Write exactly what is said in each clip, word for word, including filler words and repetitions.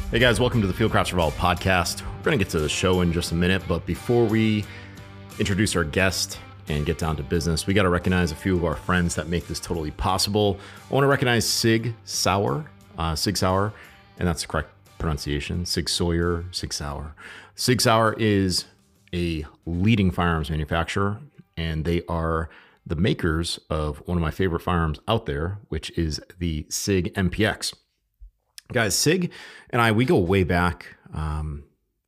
Hey guys, welcome to the Fieldcraft Survival Podcast. We're going to get to the show in just a minute, but before we introduce our guest and get down to business, we got to recognize a few of our friends that make this totally possible. I want to recognize Sig Sauer, uh, Sig Sauer, and that's the correct pronunciation, Sig Sauer, Sig Sauer. Sig Sauer is a leading firearms manufacturer, and they are the makers of one of my favorite firearms out there, which is the Sig M P X. Guys, Sig and I, we go way back. Um,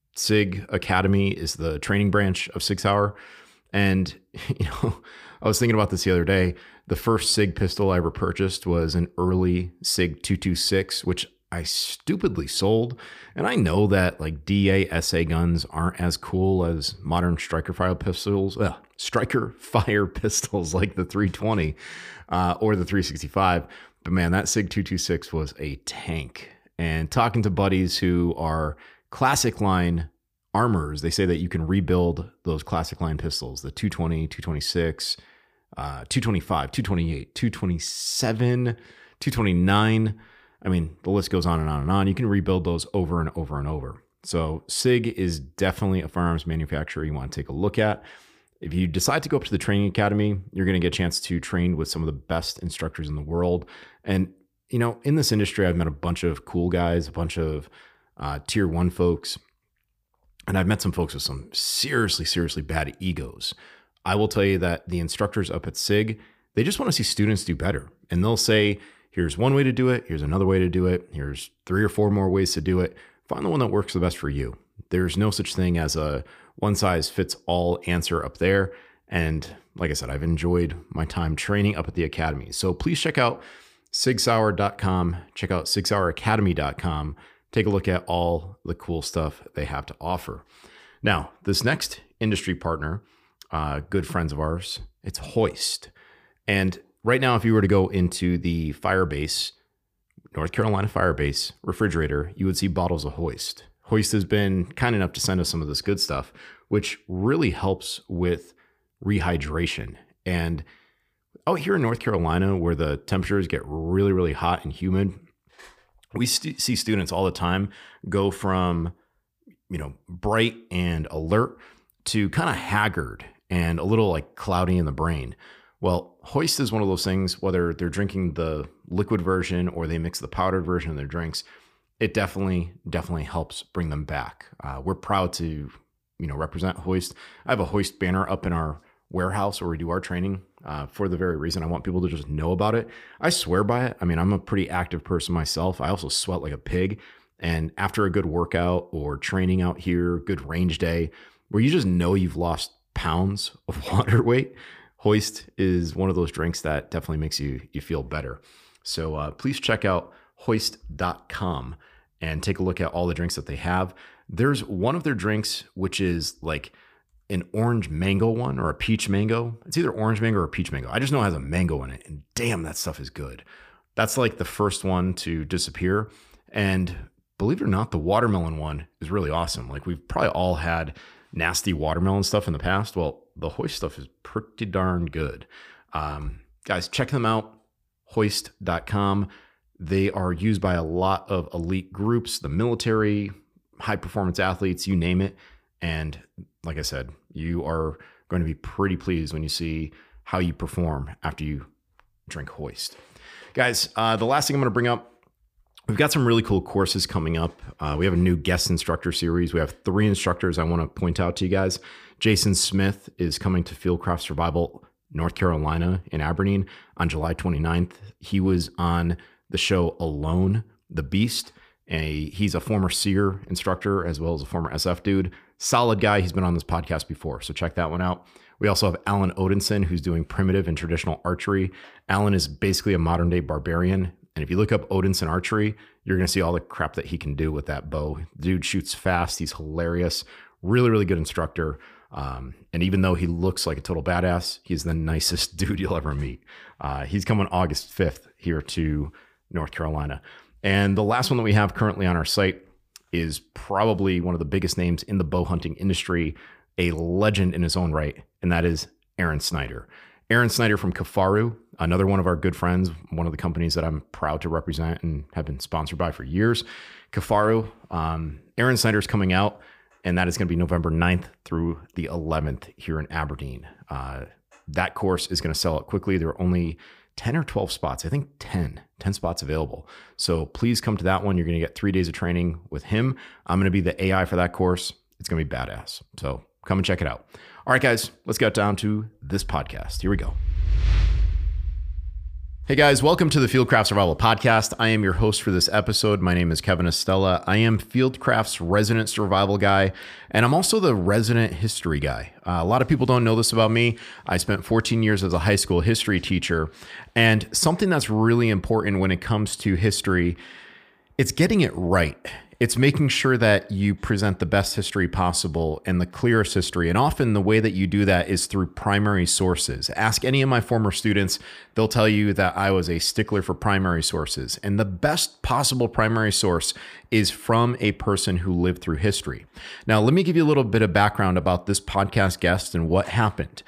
Sig Academy is the training branch of Sig Sauer. And, you know, I was thinking about this the other day. The first Sig pistol I ever purchased was an early Sig two twenty-six, which I stupidly sold. And I know that like D A S A guns aren't as cool as modern striker fire pistols, uh, striker fire pistols like the three twenty uh, or the three sixty-five. But man, that Sig two twenty-six was a tank. And talking to buddies who are classic line armors, they say that you can rebuild those classic line pistols, the two twenty, two twenty-six, uh, two twenty-five, two twenty-eight, two twenty-seven, two twenty-nine. I mean, the list goes on and on and on. You can rebuild those over and over and over. So Sig is definitely a firearms manufacturer you want to take a look at. If you decide to go up to the training academy, you're going to get a chance to train with some of the best instructors in the world. And, you know, in this industry, I've met a bunch of cool guys, a bunch of uh, tier one folks, and I've met some folks with some seriously, seriously bad egos. I will tell you that the instructors up at Sig, they just want to see students do better. And they'll say, here's one way to do it. Here's another way to do it. Here's three or four more ways to do it. Find the one that works the best for you. There's no such thing as a one size fits all answer up there. And like I said, I've enjoyed my time training up at the academy. So please check out sig sauer dot com. Check out sig sauer academy dot com. Take a look at all the cool stuff they have to offer. Now, this next industry partner, uh, good friends of ours, it's Hoist. And right now, if you were to go into the Firebase, North Carolina Firebase refrigerator, you would see bottles of Hoist. Hoist has been kind enough to send us some of this good stuff, which really helps with rehydration. And out here in North Carolina, where the temperatures get really, really hot and humid, we st- see students all the time go from, you know, bright and alert to kind of haggard and a little like cloudy in the brain. Well, Hoist is one of those things, whether they're drinking the liquid version or they mix the powdered version in their drinks, it definitely, definitely helps bring them back. Uh, we're proud to, you know, represent Hoist. I have a Hoist banner up in our warehouse where we do our training uh, for the very reason I want people to just know about it. I swear by it. I mean, I'm a pretty active person myself. I also sweat like a pig. And after a good workout or training out here, good range day, where you just know you've lost pounds of water weight, Hoist is one of those drinks that definitely makes you, you feel better. So uh, please check out hoist dot com and take a look at all the drinks that they have. There's one of their drinks, which is like an orange mango one or a peach mango. It's either orange mango or peach mango. I just know it has a mango in it, and damn, that stuff is good. That's like the first one to disappear. And believe it or not, the watermelon one is really awesome. Like we've probably all had nasty watermelon stuff in the past. Well, the Hoist stuff is pretty darn good. Um, guys, check them out, hoist dot com. They are used by a lot of elite groups, the military, high performance athletes, you name it. And like I said, you are going to be pretty pleased when you see how you perform after you drink Hoist. Guys, uh, the last thing I'm going to bring up, we've got some really cool courses coming up. Uh, we have a new guest instructor series. We have three instructors I want to point out to you guys. Jason Smith is coming to Fieldcraft Survival, North Carolina in Aberdeen on July twenty-ninth. He was on the show Alone, the Beast. And he's a former SEER instructor as well as a former S F dude. Solid guy. He's been on this podcast before, so check that one out. We also have Alan Odinson, who's doing primitive and traditional archery. Alan is basically a modern day barbarian. And if you look up Odinson archery, you're going to see all the crap that he can do with that bow. Dude shoots fast. He's hilarious. Really, really good instructor. Um, and even though he looks like a total badass, he's the nicest dude you'll ever meet. Uh, he's coming August fifth here to North Carolina. And the last one that we have currently on our site is probably one of the biggest names in the bow hunting industry, a legend in his own right, and that is Aaron Snyder. Aaron Snyder from Kifaru, another one of our good friends, one of the companies that I'm proud to represent and have been sponsored by for years. Kifaru, um, Aaron Snyder's coming out, and that is going to be November ninth through the eleventh here in Aberdeen. Uh, that course is going to sell out quickly. There are only ten or twelve spots. I think ten, ten spots available. So please come to that one. You're going to get three days of training with him. I'm going to be the A I for that course. It's going to be badass. So come and check it out. All right, guys, let's get down to this podcast. Here we go. Hey guys, welcome to the Fieldcraft Survival Podcast. I am your host for this episode. My name is Kevin Estella. I am Fieldcraft's resident survival guy, and I'm also the resident history guy. Uh, a lot of people don't know this about me. I spent fourteen years as a high school history teacher, and something that's really important when it comes to history, it's getting it right. It's making sure that you present the best history possible and the clearest history. And often the way that you do that is through primary sources. Ask any of my former students, they'll tell you that I was a stickler for primary sources. And the best possible primary source is from a person who lived through history. Now, let me give you a little bit of background about this podcast guest and what happened.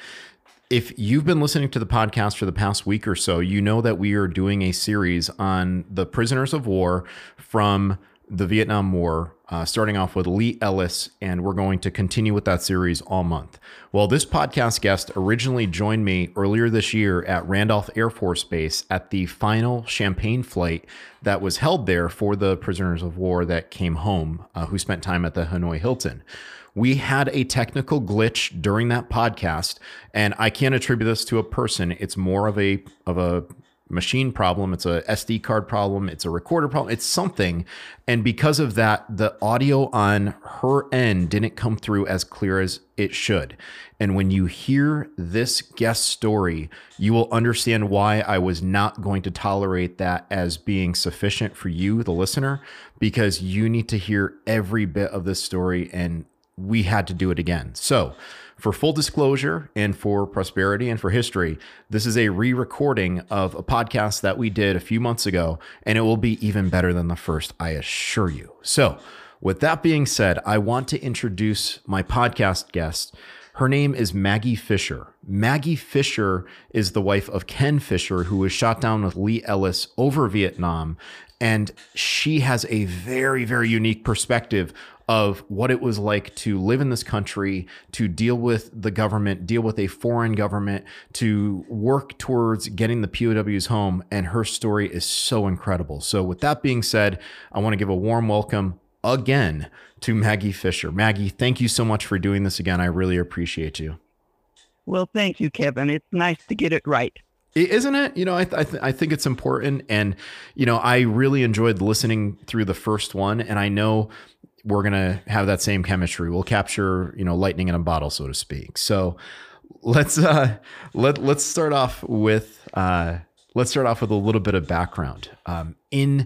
If you've been listening to the podcast for the past week or so, you know that we are doing a series on the prisoners of war from the Vietnam War, uh, starting off with Lee Ellis, and we're going to continue with that series all month. Well, this podcast guest originally joined me earlier this year at Randolph Air Force Base at the final Champagne flight that was held there for the prisoners of war that came home, uh, who spent time at the Hanoi Hilton. We had a technical glitch during that podcast, and I can't attribute this to a person. It's more of a of a machine problem. It's a S D card problem. It's a recorder problem. It's something. And because of that, the audio on her end didn't come through as clear as it should. And when you hear this guest story, you will understand why I was not going to tolerate that as being sufficient for you, the listener, because you need to hear every bit of this story, and we had to do it again. So for full disclosure and for prosperity and for history, this is a re-recording of a podcast that we did a few months ago, and it will be even better than the first, I assure you. So with that being said, I want to introduce my podcast guest. Her name is Maggie Fisher. Maggie Fisher is the wife of Ken Fisher, who was shot down with Lee Ellis over Vietnam. And she has a very, very unique perspective of what it was like to live in this country, to deal with the government, deal with a foreign government, to work towards getting the P O Ws home. And her story is so incredible. So with that being said, I want to give a warm welcome again to Maggie Fisher. Maggie, thank you so much for doing this again. I really appreciate you. Well, thank you, Kevin. It's nice to get it right. Isn't it? You know, I, th- I, th- I think it's important. And, you know, I really enjoyed listening through the first one. And I know we're going to have that same chemistry. We'll capture, you know, lightning in a bottle, so to speak. So let's, uh, let, let's start off with, uh, let's start off with a little bit of background. Um, in,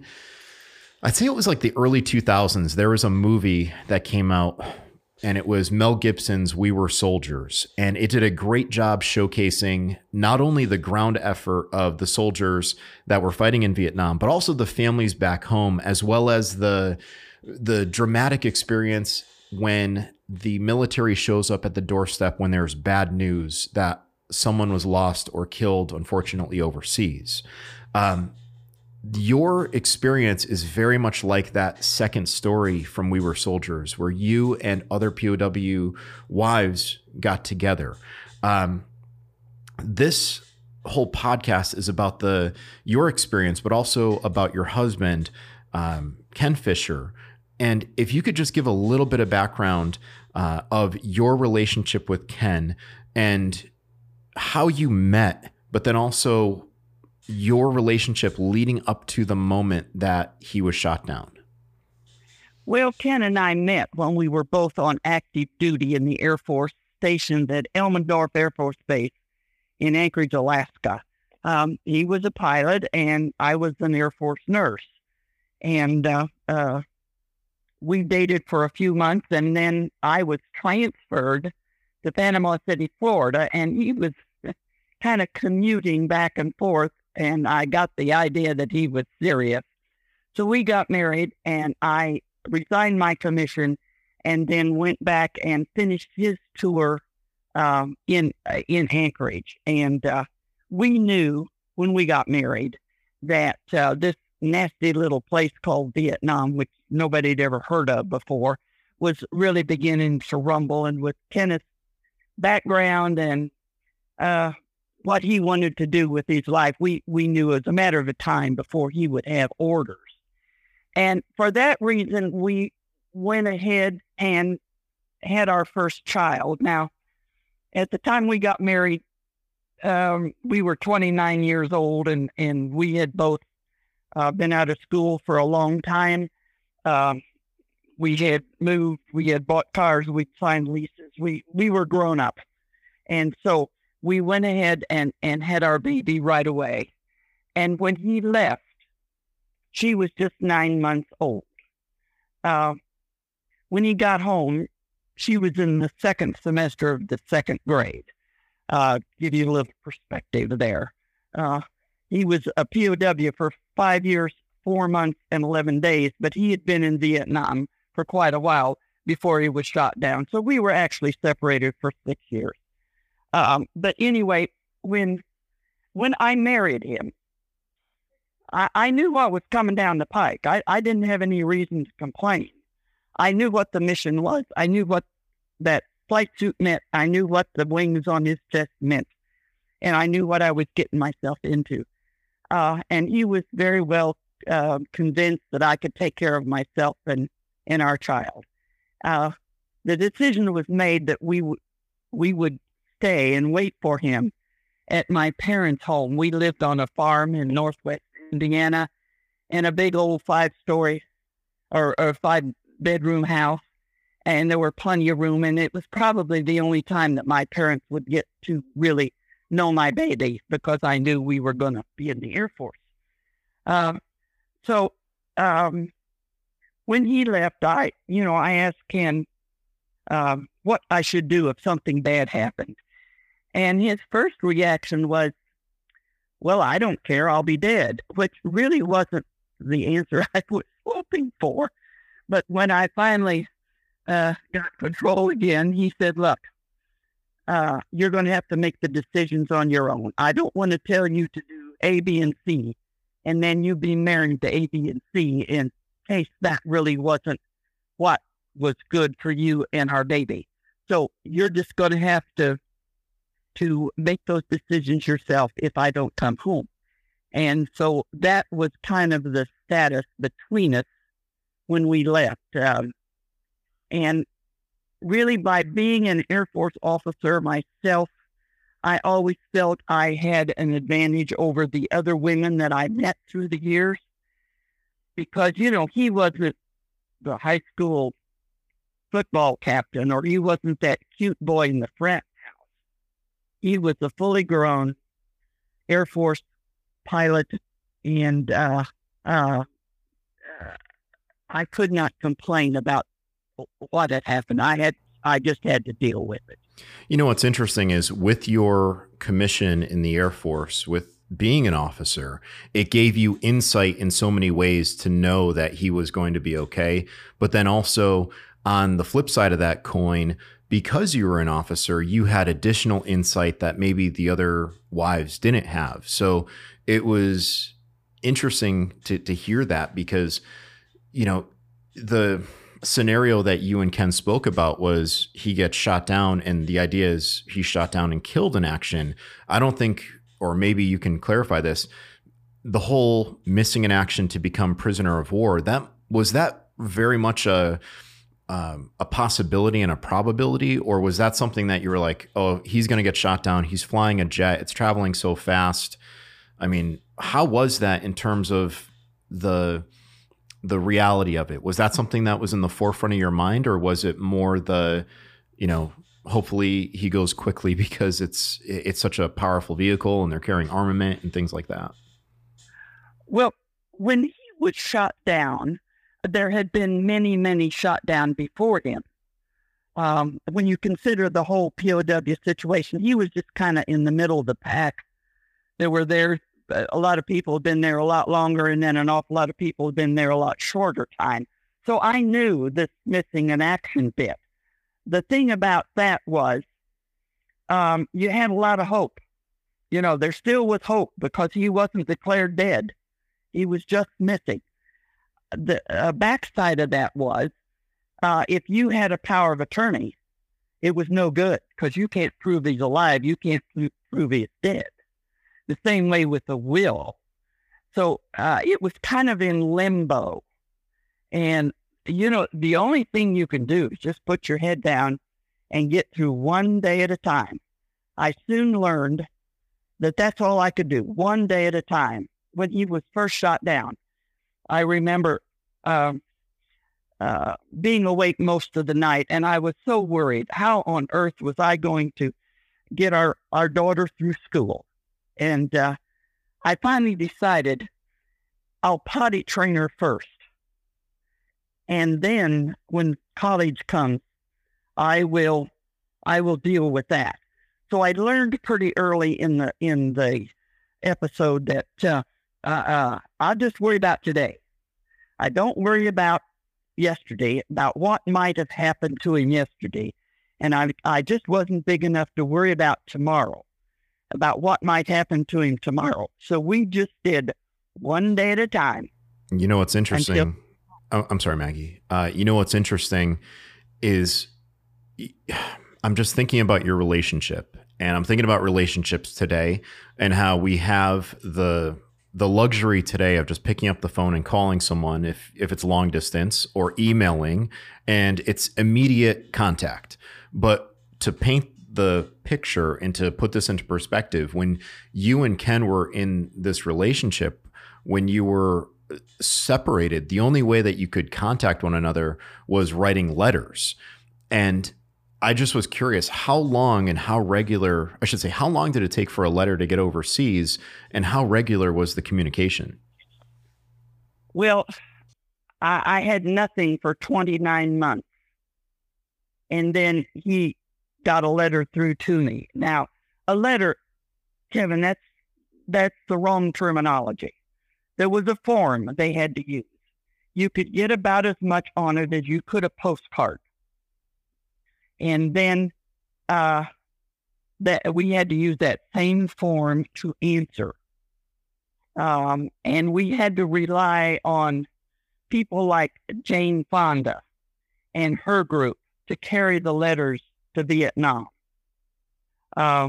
I'd say it was like the early two thousands, there was a movie that came out, and it was Mel Gibson's We Were Soldiers. And it did a great job showcasing not only the ground effort of the soldiers that were fighting in Vietnam, but also the families back home, as well as the, the dramatic experience when the military shows up at the doorstep when there's bad news that someone was lost or killed, unfortunately, overseas. Um, Your experience is very much like that second story from We Were Soldiers, where you and other P O W wives got together. Um, this whole podcast is about the your experience, but also about your husband, um, Ken Fisher. And if you could just give a little bit of background uh, of your relationship with Ken and how you met, but then also your relationship leading up to the moment that he was shot down. Well, Ken and I met when we were both on active duty in the Air Force stationed at Elmendorf Air Force Base in Anchorage, Alaska. Um, he was a pilot and I was an Air Force nurse. And uh, uh, we dated for a few months, and then I was transferred to Panama City, Florida, and he was kind of commuting back and forth. And I got the idea that he was serious. So we got married, and I resigned my commission and then went back and finished his tour um, in uh, in Anchorage, and uh, we knew when we got married that uh, this nasty little place called Vietnam, which nobody had ever heard of before, was really beginning to rumble. And with Kenneth's background and uh, what he wanted to do with his life, we we knew it was a matter of time before he would have orders. And for that reason, we went ahead and had our first child. Now, at the time we got married, um, we were twenty-nine years old, and, and we had both uh, been out of school for a long time. Um, we had moved, we had bought cars, we'd signed leases. We, we were grown up. And so we went ahead and, and had our baby right away. And when he left, she was just nine months old. Uh, when he got home, she was in the second semester of the second grade. Uh, give you a little perspective there. Uh, he was a P O W for five years, four months, and eleven days, but he had been in Vietnam for quite a while before he was shot down. So we were actually separated for six years. Um, but anyway, when when I married him, I, I knew what was coming down the pike. I, I didn't have any reason to complain. I knew what the mission was. I knew what that flight suit meant. I knew what the wings on his chest meant. And I knew what I was getting myself into. Uh, and he was very well uh, convinced that I could take care of myself and, and our child. Uh, the decision was made that we, w- we would stay and wait for him at my parents' home. We lived on a farm in northwest Indiana in a big old five-story or, or five-bedroom house. And there were plenty of room, and it was probably the only time that my parents would get to really know my baby, because I knew we were going to be in the Air Force. Um, so um, when he left, I, you know, I asked Ken um, what I should do if something bad happened. And his first reaction was, well, I don't care, I'll be dead, which really wasn't the answer I was hoping for. But when I finally Uh, got control again, he said, look, uh, you're going to have to make the decisions on your own. I don't want to tell you to do A, B, and C, and then you be married to A, B, and C in case that really wasn't what was good for you and our baby. So you're just going to have to, to make those decisions yourself if I don't come home. And so that was kind of the status between us when we left. Um, And really, by being an Air Force officer myself, I always felt I had an advantage over the other women that I met through the years. Because, you know, he wasn't the high school football captain, or he wasn't that cute boy in the frat house. He was a fully grown Air Force pilot, and uh, uh, I could not complain about what had happened. I had, I just had to deal with it. You know, what's interesting is with your commission in the Air Force, with being an officer, it gave you insight in so many ways to know that he was going to be okay. But then also on the flip side of that coin, because you were an officer, you had additional insight that maybe the other wives didn't have. So it was interesting to, to hear that, because, you know, the scenario that you and Ken spoke about was he gets shot down, and the idea is he's shot down and killed in action. I don't think, or maybe you can clarify this, the whole missing in action to become prisoner of war, that was that very much a um, a possibility and a probability, or was that something that you were like, oh, he's going to get shot down, he's flying a jet, it's traveling so fast? I mean, how was that in terms of the the reality of it? Was that something that was in the forefront of your mind, or was it more the, you know, hopefully he goes quickly because it's it's such a powerful vehicle and they're carrying armament and things like that? Well, when he was shot down, there had been many, many shot down before him. Um, when you consider the whole P O W situation, he was just kind of in the middle of the pack. There were there. A lot of people have been there a lot longer, and then an awful lot of people have been there a lot shorter time. So I knew this missing in action bit. The thing about that was um, you had a lot of hope. You know, there still was hope because he wasn't declared dead. He was just missing. The uh, backside of that was, uh, if you had a power of attorney, it was no good because you can't prove he's alive. You can't prove he's dead. The same way with the will. So uh, it was kind of in limbo. And, you know, the only thing you can do is just put your head down and get through one day at a time. I soon learned that that's all I could do, one day at a time. When he was first shot down, I remember um, uh, being awake most of the night, and I was so worried. How on earth was I going to get our, our daughter through school? And uh, I finally decided I'll potty train her first. And then when college comes, I will I will deal with that. So I learned pretty early in the in the episode that uh, uh, uh, I just worry about today. I don't worry about yesterday, about what might have happened to him yesterday. And I I just wasn't big enough to worry about tomorrow, about what might happen to him tomorrow. So we just did one day at a time. You know what's interesting? Until- oh, I'm sorry, Maggie. Uh, you know what's interesting is I'm just thinking about your relationship, and I'm thinking about relationships today and how we have the the luxury today of just picking up the phone and calling someone if if it's long distance, or emailing, and it's immediate contact. But to paint the picture and to put this into perspective, when you and Ken were in this relationship, when you were separated, the only way that you could contact one another was writing letters. And I just was curious, how long and how regular, I should say, how long did it take for a letter to get overseas, and how regular was the communication? Well, I, I had nothing for twenty-nine months. And then he got a letter through to me. Now, a letter, Kevin, that's, that's the wrong terminology. There was a form they had to use. You could get about as much on it as you could a postcard. And then uh, that we had to use that same form to answer. Um, and we had to rely on people like Jane Fonda and her group to carry the letters to Vietnam. Uh,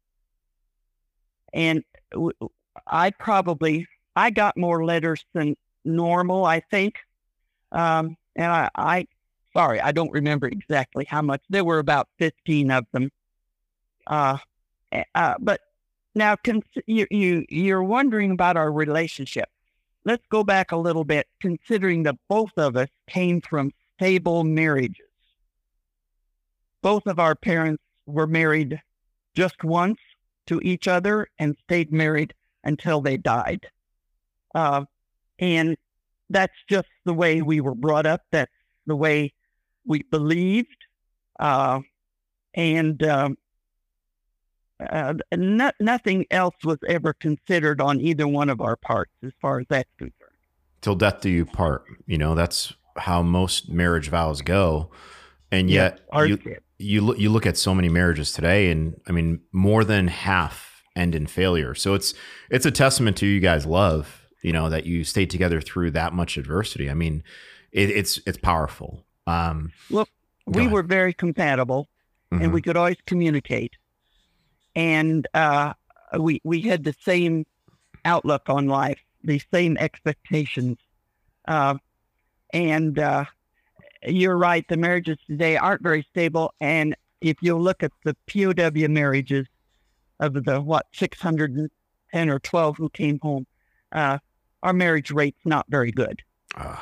and w- I probably, I got more letters than normal, I think. Um, and I, I Sorry, I don't remember exactly how much. There were about fifteen of them. Uh, uh, but now cons- you, you, you're wondering about our relationship. Let's go back a little bit, considering that both of us came from stable marriages. Both of our parents were married just once to each other and stayed married until they died. Uh, and that's just the way we were brought up. That's the way we believed, uh, and um, uh, no, nothing else was ever considered on either one of our parts as far as that's concerned. Till death do you part. You know, that's how most marriage vows go. And yet yeah, you, you, look, you look at so many marriages today, and I mean, more than half end in failure. So it's it's a testament to you guys' love, you know, that you stayed together through that much adversity. I mean, it, it's it's powerful. Um, well, we were very compatible, mm-hmm. and we could always communicate. And uh, we we had the same outlook on life, the same expectations. Uh, and uh, you're right, the marriages today aren't very stable. And if you look at the P O W marriages of the, what, six hundred ten or twelve who came home, uh, our marriage rate's not very good. Uh.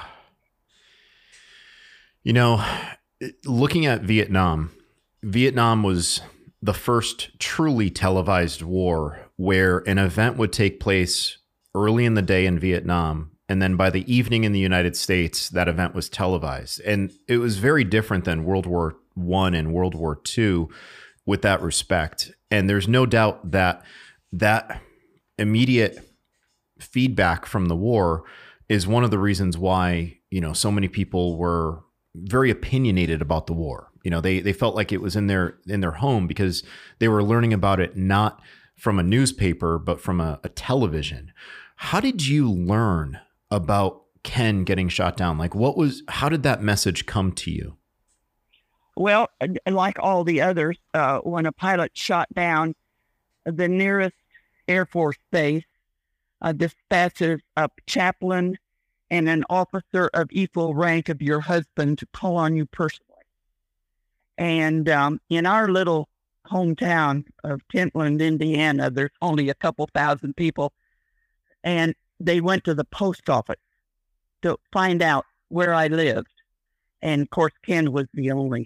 You know, looking at Vietnam, Vietnam was the first truly televised war where an event would take place early in the day in Vietnam, and then by the evening in the United States, that event was televised. And it was very different than World War One and World War Two with that respect. And there's no doubt that that immediate feedback from the war is one of the reasons why, you know, so many people were very opinionated about the war. You know, they they felt like it was in their in their home because they were learning about it not from a newspaper, but from a, a television. How did you learn about Ken getting shot down? Like, what was, how did that message come to you? Well, like all the others, uh, when a pilot shot down, the nearest Air Force base uh, dispatches a chaplain and an officer of equal rank of your husband to call on you personally. And um, in our little hometown of Kentland, Indiana, there's only a couple thousand people. And they went to the post office to find out where I lived. And of course, Ken was the only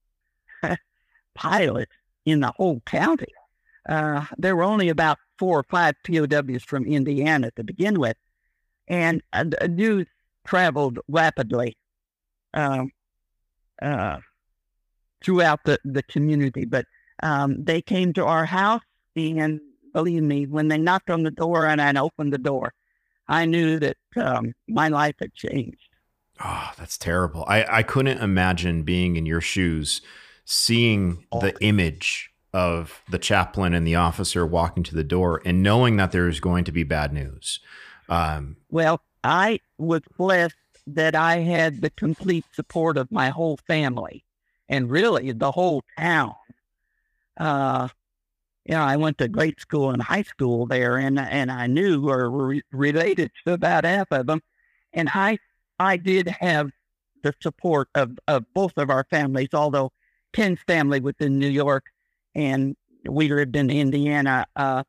pilot in the whole county. Uh, there were only about four or five P O Ws from Indiana to begin with. And uh, the news traveled rapidly um, uh, throughout the, the community. But um, they came to our house, and believe me, when they knocked on the door and I opened the door, I knew that um, my life had changed. Oh, that's terrible. I, I couldn't imagine being in your shoes, seeing the image of the chaplain and the officer walking to the door and knowing that there is going to be bad news. Um, well, I was blessed that I had the complete support of my whole family and really the whole town. Uh, you know, I went to grade school and high school there, and and I knew or were related to about half of them. And I I did have the support of, of both of our families, although Ken's family was in New York and we lived in Indiana. Uh,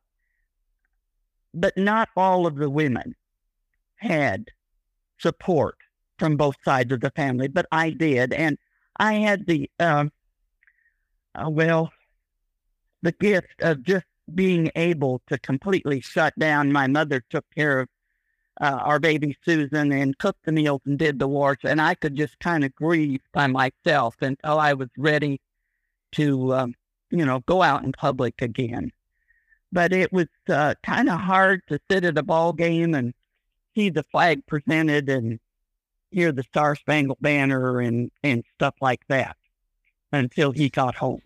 but not all of the women had support from both sides of the family, but I did. And I had the, um, uh, well, the gift of just being able to completely shut down. My mother took care of uh, our baby Susan and cooked the meals and did the wars, and I could just kind of grieve by myself until I was ready to, um, you know, go out in public again. But it was uh, kind of hard to sit at a ball game and see the flag presented and hear the Star Spangled Banner and, and stuff like that until he got home.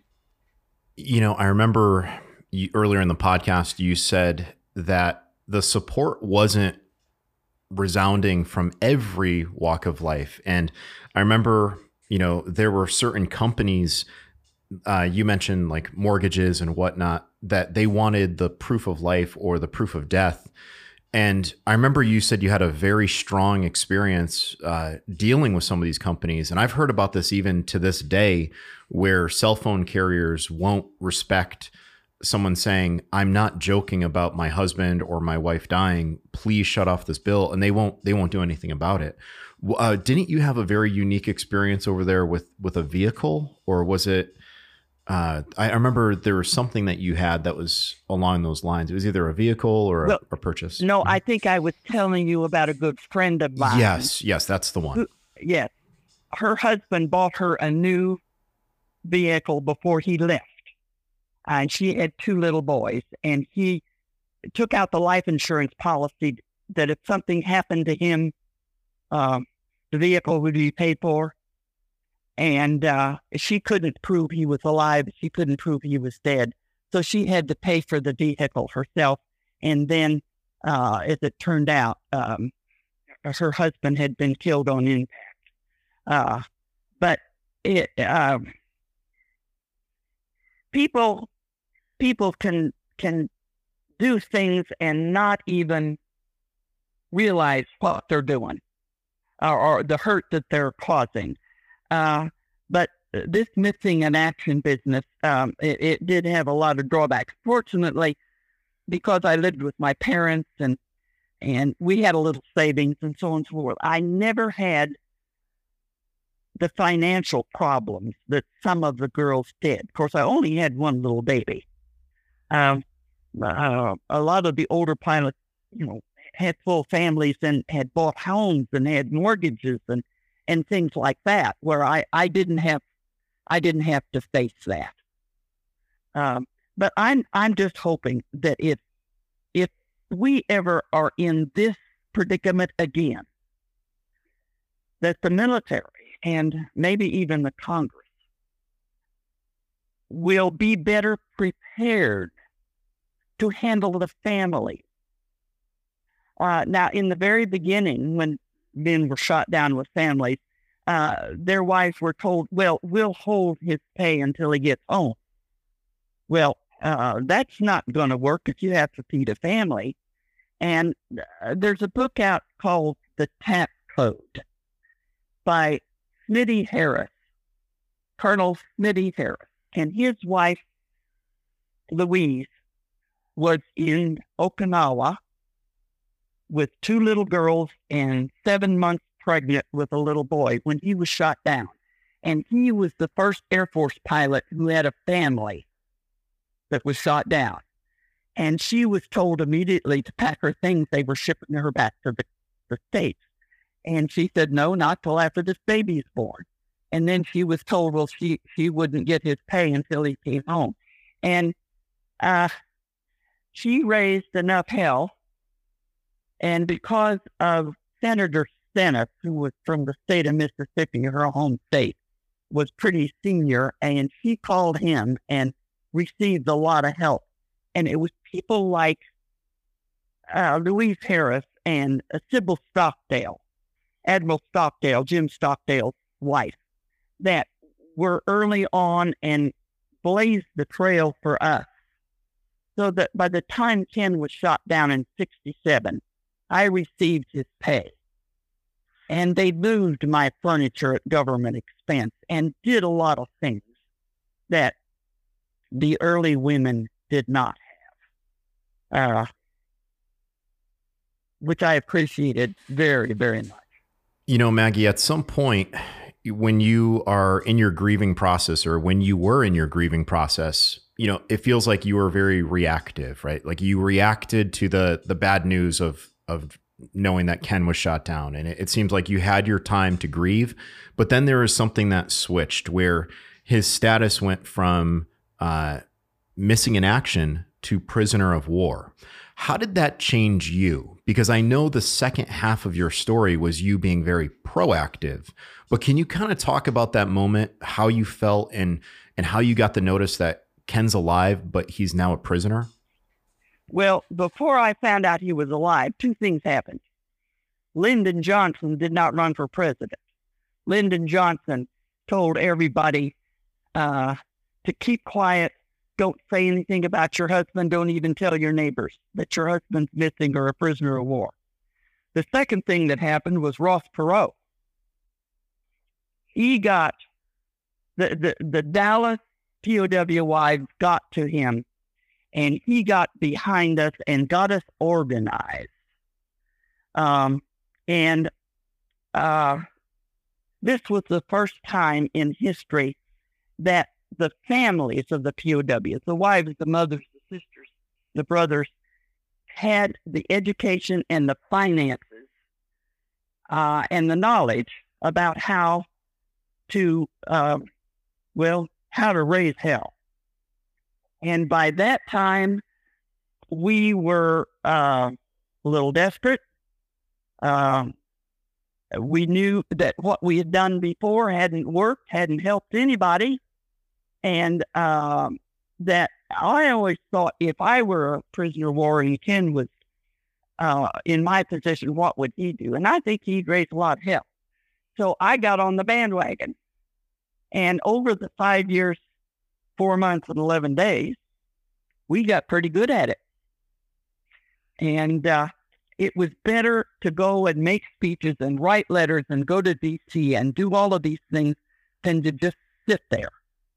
You know, I remember you, earlier in the podcast, you said that the support wasn't resounding from every walk of life. And I remember, you know, there were certain companies, uh, you mentioned like mortgages and whatnot, that they wanted the proof of life or the proof of death. And I remember you said you had a very strong experience uh, dealing with some of these companies. And I've heard about this even to this day, where cell phone carriers won't respect someone saying, I'm not joking about my husband or my wife dying, please shut off this bill. And they won't, they won't do anything about it. Uh, didn't you have a very unique experience over there with, with a vehicle, or was it, uh, I remember there was something that you had that was along those lines. It was either a vehicle or a, well, a purchase. No, I think I was telling you about a good friend of mine. Yes. Yes. That's the one. Who, yes. Her husband bought her a new vehicle before he left. And she had two little boys, and he took out the life insurance policy that if something happened to him, um, the vehicle would be paid for. And uh, she couldn't prove he was alive. She couldn't prove he was dead. So she had to pay for the vehicle herself. And then, uh, as it turned out, um, her husband had been killed on impact. Uh, but it, uh, people, people can can do things and not even realize what they're doing, or, or the hurt that they're causing. Uh, but this missing in action business, um, it, it did have a lot of drawbacks. Fortunately, because I lived with my parents and and we had a little savings and so on and so forth, I never had the financial problems that some of the girls did. Of course, I only had one little baby. Um, uh, a lot of the older pilots, you know, had full families and had bought homes and had mortgages and, and things like that, where I, I didn't have, I didn't have to face that. Um, but I'm, I'm just hoping that if, if we ever are in this predicament again, that the military and maybe even the Congress will be better prepared to handle the family. Uh, now, in the very beginning, when men were shot down with families, uh, their wives were told, well, we'll hold his pay until he gets home. Well, uh, that's not going to work if you have to feed a family. And uh, there's a book out called The Tax Code by Smitty Harris, Colonel Smitty Harris. And his wife, Louise, was in Okinawa with two little girls and seven months pregnant with a little boy when he was shot down. And he was the first Air Force pilot who had a family that was shot down. And she was told immediately to pack her things. They were shipping her back to the, the States. And she said, no, not till after this baby is born. And then she was told, well, she, she wouldn't get his pay until he came home. And uh, she raised enough hell. And because of Senator Stennis, who was from the state of Mississippi, her home state, was pretty senior, and she called him and received a lot of help. And it was people like uh, Louise Harris and uh, Sybil Stockdale, Admiral Stockdale, Jim Stockdale's wife, that were early on and blazed the trail for us. So that by the time Ken was shot down in sixty-seven, I received his pay. And they moved my furniture at government expense and did a lot of things that the early women did not have, uh, which I appreciated very, very much. You know, Maggie, at some point when you are in your grieving process, or when you were in your grieving process, you know, it feels like you were very reactive, right? Like you reacted to the the bad news of of knowing that Ken was shot down. And it, it seems like you had your time to grieve, but then there was something that switched where his status went from uh, missing in action to prisoner of war. How did that change you? Because I know the second half of your story was you being very proactive, but can you kind of talk about that moment, how you felt, and and how you got the notice that Ken's alive, but he's now a prisoner? Well, before I found out he was alive, two things happened. Lyndon Johnson did not run for president. Lyndon Johnson told everybody uh, to keep quiet. Don't say anything about your husband. Don't even tell your neighbors that your husband's missing or a prisoner of war. The second thing that happened was Ross Perot. He got, the, the, the Dallas P O W wives got to him, and he got behind us and got us organized. Um, and uh, this was the first time in history that the families of the P O Ws, the wives, the mothers, the sisters, the brothers, had the education and the finances uh, and the knowledge about how to, uh, well, how to raise hell. And by that time, we were uh, a little desperate. Uh, we knew that what we had done before hadn't worked, hadn't helped anybody. And um, that I always thought if I were a prisoner of war and Ken was uh, in my position, what would he do? And I think he'd raise a lot of hell. So I got on the bandwagon. And over the five years, four months and eleven days, we got pretty good at it. And uh, it was better to go and make speeches and write letters and go to D C and do all of these things than to just sit there.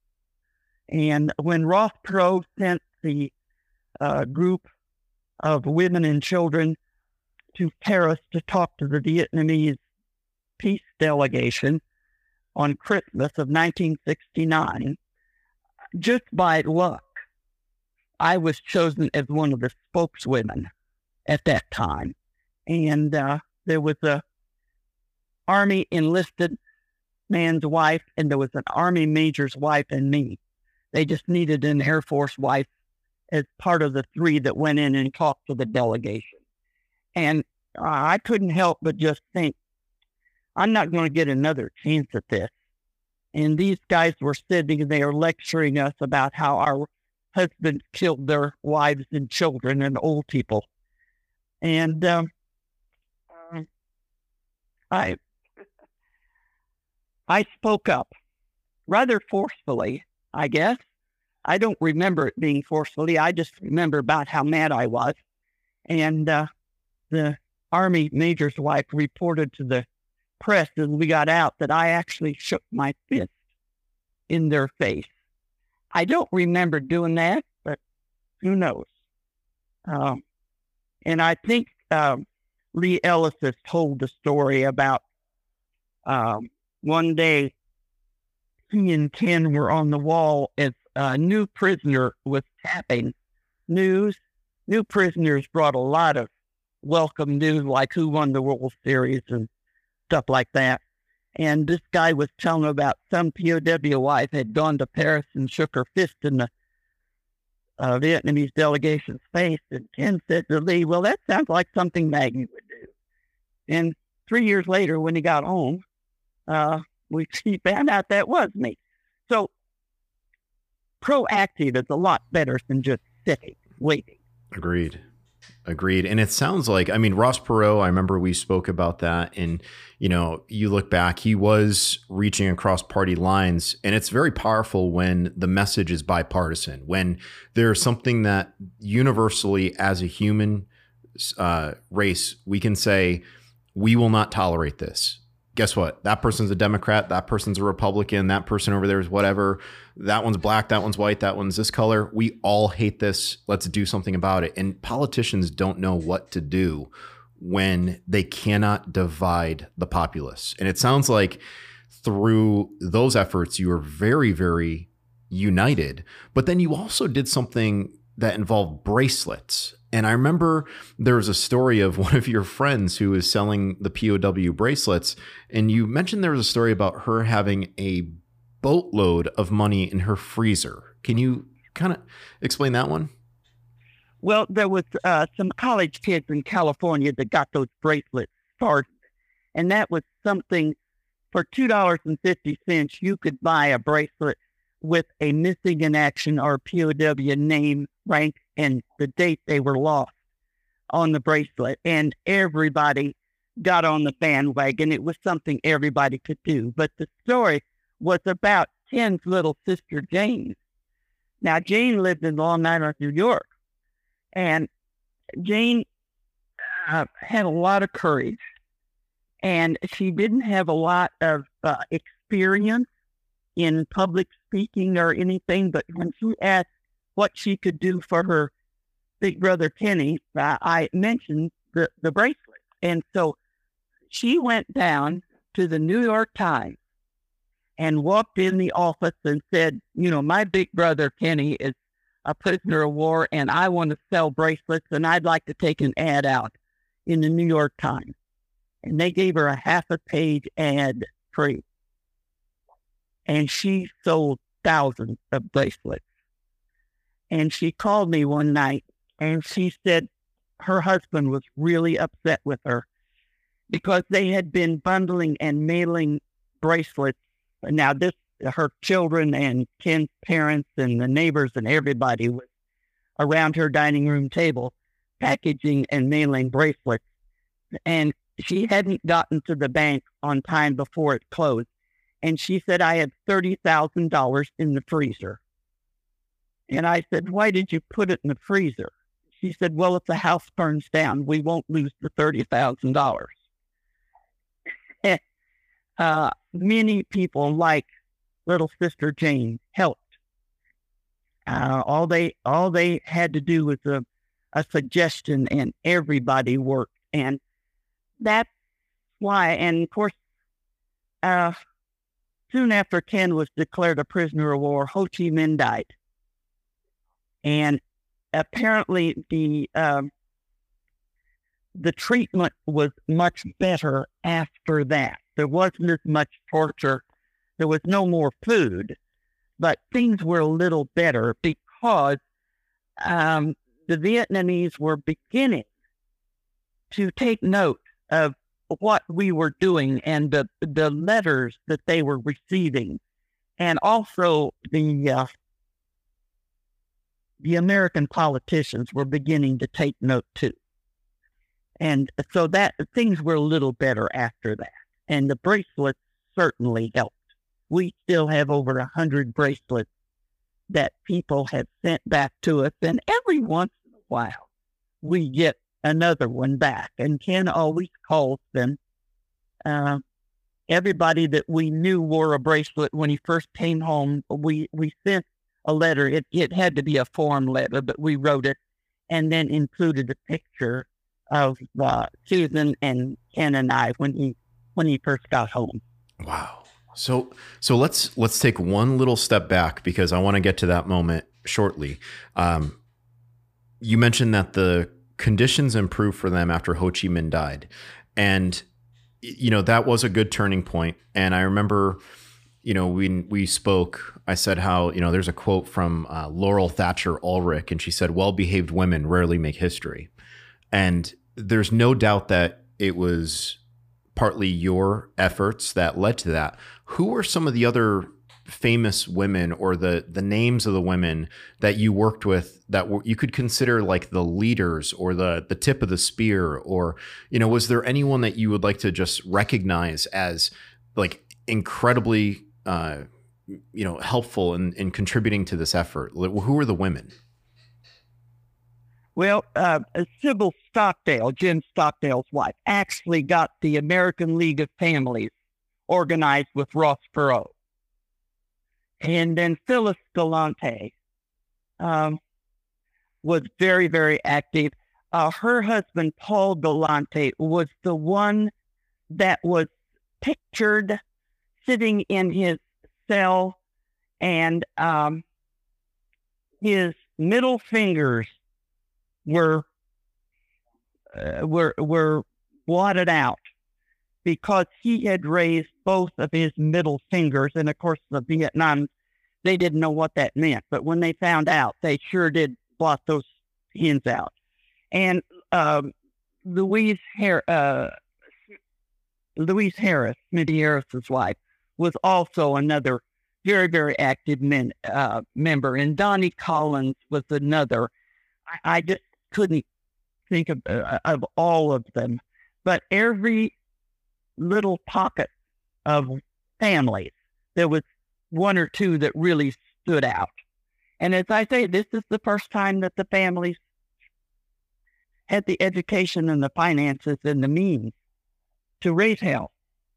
And when Ross Perot sent the uh, group of women and children to Paris to talk to the Vietnamese peace delegation on Christmas of nineteen sixty-nine, just by luck, I was chosen as one of the spokeswomen at that time. And uh, there was a Army enlisted man's wife, and there was an Army major's wife and me. They just needed an Air Force wife as part of the three that went in and talked to the delegation. And uh, I couldn't help but just think, I'm not going to get another chance at this. And these guys were sitting there lecturing us about how our husbands killed their wives and children and old people. And um, I, I spoke up rather forcefully, I guess. I don't remember it being forcefully. I just remember about how mad I was. And uh, the Army major's wife reported to the press as we got out that I actually shook my fist in their face. I don't remember doing that, but who knows? Um, and I think um, Lee Ellis has told the story about um, one day he and Ken were on the wall as a new prisoner was tapping news. New prisoners brought a lot of welcome news, like who won the World Series and stuff like that. And this guy was telling about some P O W wife had gone to Paris and shook her fist in the uh, Vietnamese delegation's face. And Ken said to Lee, well, that sounds like something Maggie would do. And three years later, when he got home, uh, we he found out that was me. So proactive is a lot better than just sitting, waiting. Agreed. Agreed. And it sounds like, I mean, Ross Perot, I remember we spoke about that, and, you know, you look back, he was reaching across party lines, and it's very powerful when the message is bipartisan, when there's something that universally as a human uh, race, we can say, we will not tolerate this. Guess what? That person's a Democrat. That person's a Republican. That person over there is whatever. That one's black. That one's white. That one's this color. We all hate this. Let's do something about it. And politicians don't know what to do when they cannot divide the populace. And it sounds like through those efforts, you were very, very united. But then you also did something that involved bracelets. And I remember there was a story of one of your friends who was selling the P O W bracelets. And you mentioned there was a story about her having a boatload of money in her freezer. Can you kind of explain that one? Well, there was uh, some college kids in California that got those bracelets started. And that was something for two dollars and fifty cents, you could buy a bracelet with a missing in action or P O W name, rank, and the date they were lost on the bracelet. And everybody got on the bandwagon. It was something everybody could do. But the story was about Ken's little sister, Jane. Now, Jane lived in Long Island, New York. And Jane uh, had a lot of courage. And she didn't have a lot of uh, experience in public speaking or anything. But when she asked what she could do for her big brother, Kenny, uh, I mentioned the, the bracelet. And so she went down to the New York Times and walked in the office and said, you know, my big brother, Kenny, is a prisoner of war, and I want to sell bracelets, and I'd like to take an ad out in the New York Times. And they gave her a half a page ad free. And she sold thousands of bracelets. And she called me one night and she said her husband was really upset with her because they had been bundling and mailing bracelets. Now this, her children and Ken's parents and the neighbors and everybody was around her dining room table packaging and mailing bracelets. And she hadn't gotten to the bank on time before it closed. And she said, I had thirty thousand dollars in the freezer. And I said, why did you put it in the freezer? She said, well, if the house burns down, we won't lose the thirty thousand dollars. uh, many people, like little sister Jane, helped. Uh, all they all they had to do was a, a suggestion, and everybody worked. And that's why, and of course, uh, soon after Ken was declared a prisoner of war, Ho Chi Minh died. And apparently the um, the treatment was much better after that. There wasn't as much torture. There was no more food, but things were a little better because um, the Vietnamese were beginning to take note of what we were doing and the, the letters that they were receiving And also the uh, the American politicians were beginning to take note too. And so that things were a little better after that. And the bracelets certainly helped. We still have over a hundred bracelets that people have sent back to us. And every once in a while, we get another one back. And Ken always calls them. Uh, everybody that we knew wore a bracelet when he first came home. We, we sent a letter. It, it had to be a form letter, but we wrote it and then included a picture of uh, Susan and Ken and I when he when he first got home. Wow. So so let's let's take one little step back, because I want to get to that moment shortly. Um, you mentioned that the conditions improved for them after Ho Chi Minh died, and you know that was a good turning point. And I remember, you know, when we spoke, I said how, you know, there's a quote from uh, Laurel Thatcher Ulrich, and she said, "Well-behaved women rarely make history." And there's no doubt that it was partly your efforts that led to that. Who were some of the other famous women, or the the names of the women that you worked with that were, you could consider like the leaders or the the tip of the spear? Or, you know, was there anyone that you would like to just recognize as like incredibly, uh, you know, helpful in, in contributing to this effort? Who were the women? Well, uh, Sybil Stockdale, Jim Stockdale's wife, actually got the American League of Families organized with Ross Perot. And then Phyllis Galante um, was very, very active. Uh, her husband, Paul Galante, was the one that was pictured sitting in his cell, and um, his middle fingers were uh, were were blotted out because he had raised both of his middle fingers. And of course, the Vietnam, they didn't know what that meant, but when they found out, they sure did blot those hands out. And um, Louise Har- uh, Louise Harris, Smitty Harris's wife, was also another very, very active men, uh, member. And Donnie Collins was another. I, I just couldn't think of, uh, of all of them, but every little pocket of families, there was one or two that really stood out. And as I say, this is the first time that the families had the education and the finances and the means to raise hell.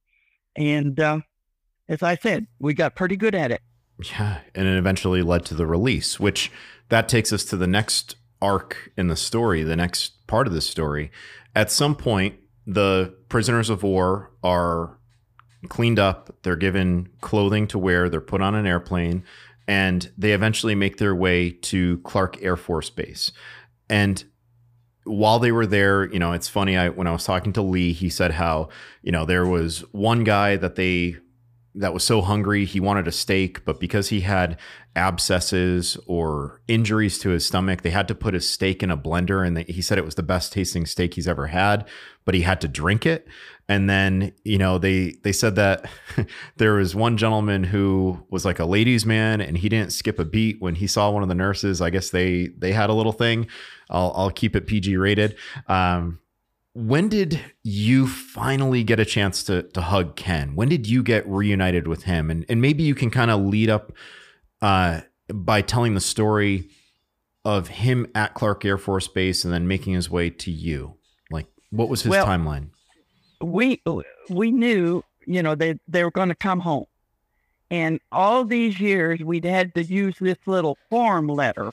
And uh, as I said, we got pretty good at it. Yeah, and it eventually led to the release, which that takes us to the next arc in the story, the next part of the story. At some point, the prisoners of war are cleaned up, they're given clothing to wear, they're put on an airplane, and they eventually make their way to Clark Air Force Base. And while they were there, you know, it's funny, I when I was talking to Lee, he said how, you know, there was one guy that they that was so hungry he wanted a steak, but because he had abscesses or injuries to his stomach, they had to put his steak in a blender, and they, he said it was the best tasting steak he's ever had, but he had to drink it. And then, you know, they they said that there was one gentleman who was like a ladies' man, and he didn't skip a beat when he saw one of the nurses. I guess they they had a little thing. I'll I'll keep it P G rated. Um, When did you finally get a chance to to hug Ken? When did you get reunited with him? And and maybe you can kind of lead up uh, by telling the story of him at Clark Air Force Base and then making his way to you. Like, what was his well, timeline? We we knew, you know, they, they were going to come home. And all these years, we'd had to use this little form letter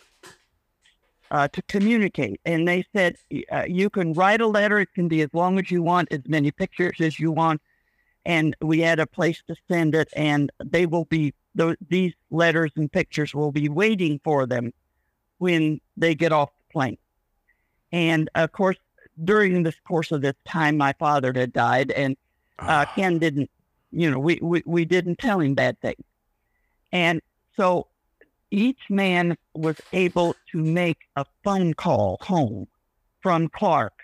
Uh, to communicate. And they said, uh, you can write a letter. It can be as long as you want, as many pictures as you want. And we had a place to send it. And they will be, th- these letters and pictures will be waiting for them when they get off the plane. And of course, during this course of this time, my father had died, and uh, Ken didn't, you know, we, we, we didn't tell him bad things. And so each man was able to make a phone call home from Clark.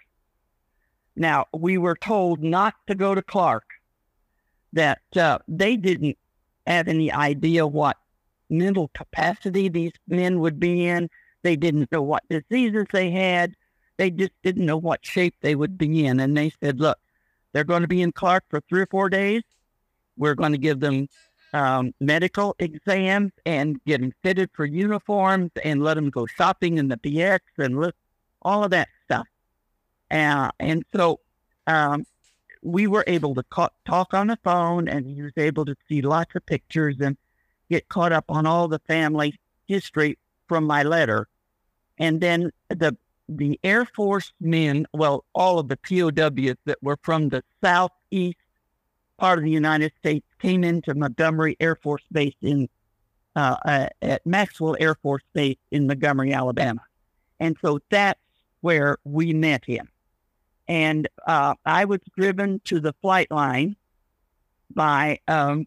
Now, we were told not to go to Clark, that uh, they didn't have any idea what mental capacity these men would be in. They didn't know what diseases they had. They just didn't know what shape they would be in. And they said, look, they're going to be in Clark for three or four days. We're going to give them um, medical exams and get them fitted for uniforms and let them go shopping in the B X and look, all of that stuff. Uh, and so um, we were able to ca- talk on the phone, and he was able to see lots of pictures and get caught up on all the family history from my letter. And then the the Air Force men, well, all of the P O Ws that were from the southeast part of the United States came into Montgomery Air Force Base in uh, uh, at Maxwell Air Force Base in Montgomery, Alabama. And so that's where we met him. And uh, I was driven to the flight line by um,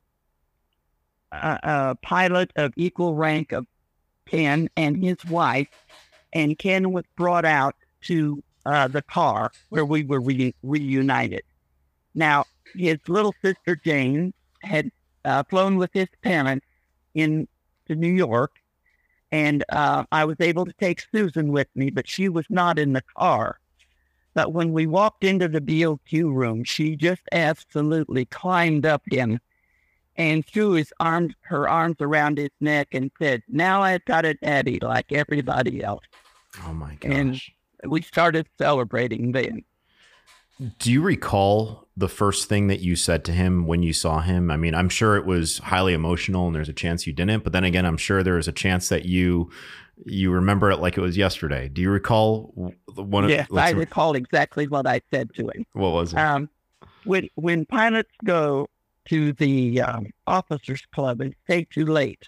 a, a pilot of equal rank of Ken and his wife. And Ken was brought out to uh, the car where we were re- reunited. Now, his little sister Jane had uh, flown with his parents in to New York, and uh, I was able to take Susan with me, but she was not in the car. But when we walked into the B O Q room, she just absolutely climbed up him and threw his arms, her arms around his neck and said, now I've got a daddy like everybody else. Oh my gosh. And we started celebrating then. Do you recall the first thing that you said to him when you saw him? I mean, I'm sure it was highly emotional and there's a chance you didn't, but then again, I'm sure there was a chance that you you remember it like it was yesterday. Do you recall one of Yes, I recall exactly what I said to him. What was it? Um, when, when pilots go to the um, officers club and stay too late,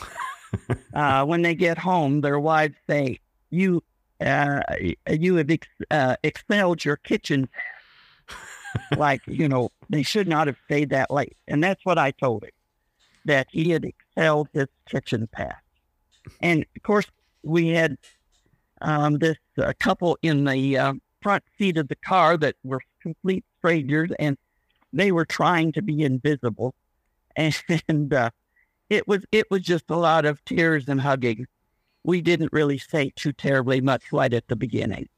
uh, when they get home, their wives say, you uh, you have ex- uh, expelled your kitchen. Like, you know, they should not have stayed that late. And that's what I told him, that he had excelled his kitchen pass. And of course, we had um, this uh, couple in the uh, front seat of the car that were complete strangers, and they were trying to be invisible. And, and uh, it was it was just a lot of tears and hugging. We didn't really say too terribly much right at the beginning.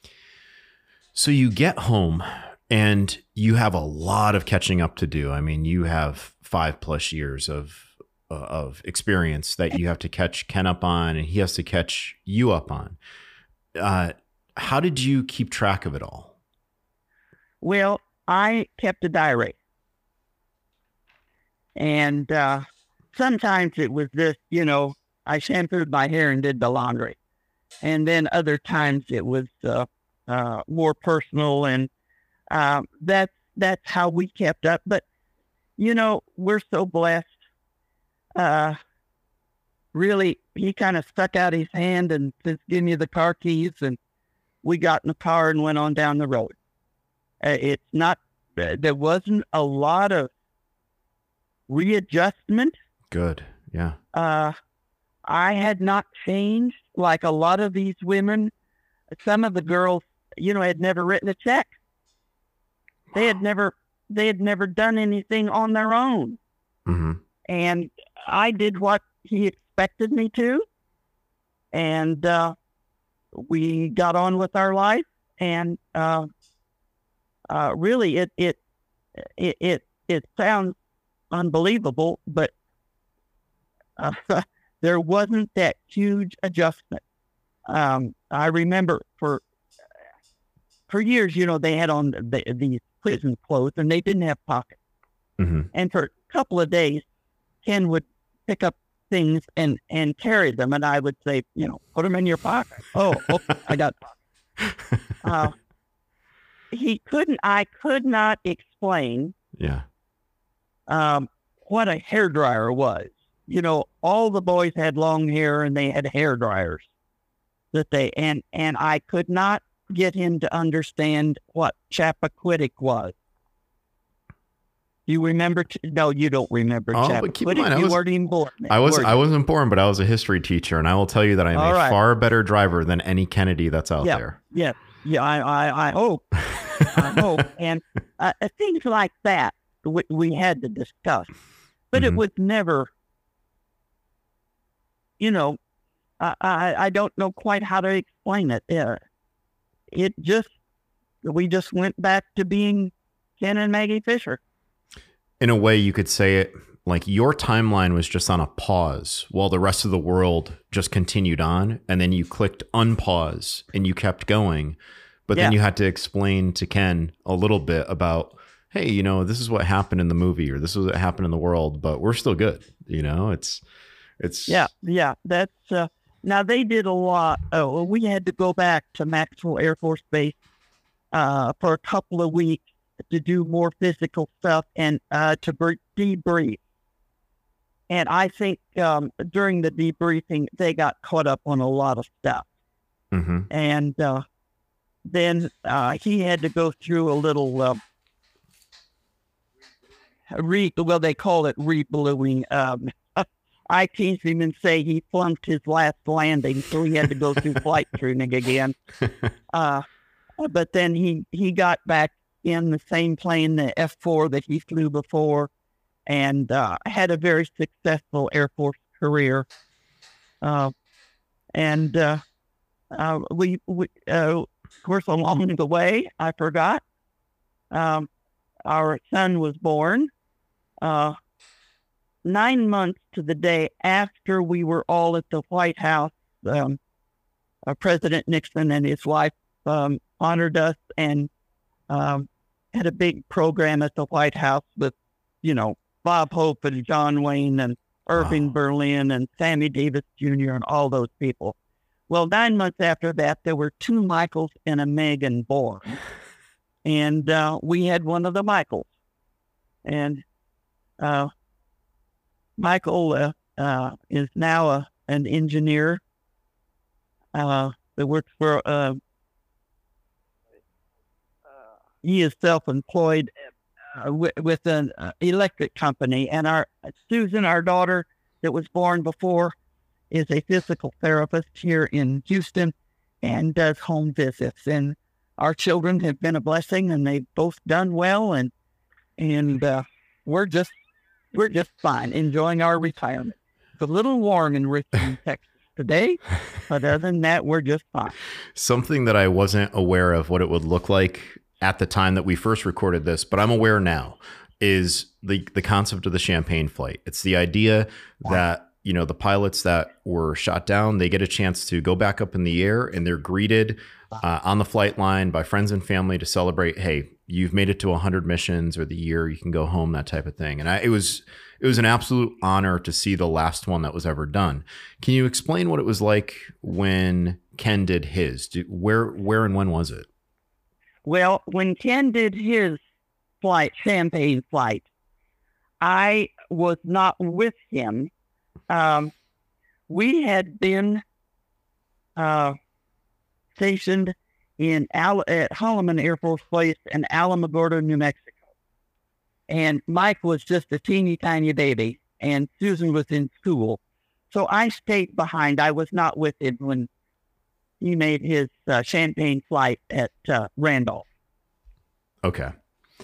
So you get home and you have a lot of catching up to do. I mean, you have five plus years of uh, of experience that you have to catch Ken up on, and he has to catch you up on. Uh, how did you keep track of it all? Well, I kept a diary. And uh, sometimes it was just, you know, I shampooed my hair and did the laundry. And then other times it was uh, uh, more personal, and uh, that's, that's how we kept up. But, you know, we're so blessed. Uh, really, he kind of stuck out his hand and says, give me the car keys. And we got in the car and went on down the road. Uh, it's not, uh, there wasn't a lot of readjustment. Good. Yeah. Uh, I had not changed like a lot of these women. Some of the girls, you know, had never written a check. They had never, they had never done anything on their own. Mm-hmm. And I did what he expected me to. And uh, we got on with our life. And uh, uh, really, it, it, it, it, it sounds unbelievable, but uh, there wasn't that huge adjustment. Um, I remember for for years, you know, they had on the, these prison clothes and they didn't have pockets. Mm-hmm. And for a couple of days, Ken would pick up things and, and carry them. And I would say, you know, put them in your pocket. Oh, oh I got pockets. Uh, he couldn't, I could not explain Yeah. um, what a hairdryer was. You know, all the boys had long hair and they had hair dryers that they, and, and I could not get him to understand what Chappaquiddick was. You remember? Ch- no, you don't remember Oh, but keep in mind, Chappaquiddick. I You was- weren't even born. I was were I you? wasn't born, but I was a history teacher, and I will tell you that I'm All a right. far better driver than any Kennedy that's out Yeah. there. Yeah, yeah. I, I, I hope. I hope. And uh, things like that we, we had to discuss. but Mm-hmm. it was never, you know, I, I, I don't know quite how to explain it. Uh, it just, we just went back to being Ken and Maggie Fisher. In a way, you could say it like your timeline was just on a pause while the rest of the world just continued on. And then you clicked unpause and you kept going. But then Yeah. you had to explain to Ken a little bit about, hey, you know, this is what happened in the movie or this is what happened in the world, but we're still good. You know, it's, it's. Yeah. Yeah. That's, uh, now they did a lot. Oh, well, we had to go back to Maxwell Air Force Base, uh, for a couple of weeks to do more physical stuff and, uh, to bre- debrief. And I think, um, during the debriefing, they got caught up on a lot of stuff. Mm-hmm. And, uh, then, uh, he had to go through a little, uh, re, well, they call it rebluing. Um, I tease him and say he flunked his last landing, so he had to go through flight training again. Uh, but then he, he got back in the same plane, the F four that he flew before, and uh, had a very successful Air Force career. Uh, and uh, uh, we, we uh, of course, along the way, I forgot, um, our son was born. Uh, Nine months to the day after we were all at the White House, um, uh, President Nixon and his wife um, honored us and um, had a big program at the White House with, you know, Bob Hope and John Wayne and Irving Wow. Berlin and Sammy Davis Junior and all those people. Well, nine months after that, there were two Michaels and a Megan born. And uh, we had one of the Michaels. And uh, Michael uh, uh, is now a, an engineer uh, that works for, uh, he is self-employed uh, w- with an uh, electric company. And our Susan, our daughter that was born before, is a physical therapist here in Houston and does home visits. And our children have been a blessing and they've both done well. And, and uh, we're just, We're just fine, enjoying our retirement. It's a little warm in Richmond, Texas today, but other than that, we're just fine. Something that I wasn't aware of what it would look like at the time that we first recorded this, but I'm aware now, is the the concept of the Champagne flight. It's the idea that, you know, the pilots that were shot down, they get a chance to go back up in the air and they're greeted uh, on the flight line by friends and family to celebrate, hey, you've made it to one hundred missions or the year, you can go home, that type of thing. And I, it was it was an absolute honor to see the last one that was ever done. Can you explain what it was like when Ken did his? Do, where where and when was it? Well, when Ken did his flight, Champagne flight, I was not with him. Um, we had been uh, stationed in Al- at Holloman Air Force Base in Alamogordo, New Mexico. And Mike was just a teeny tiny baby and Susan was in school. So I stayed behind. I was not with him when he made his uh, Champagne flight at uh, Randolph. Okay.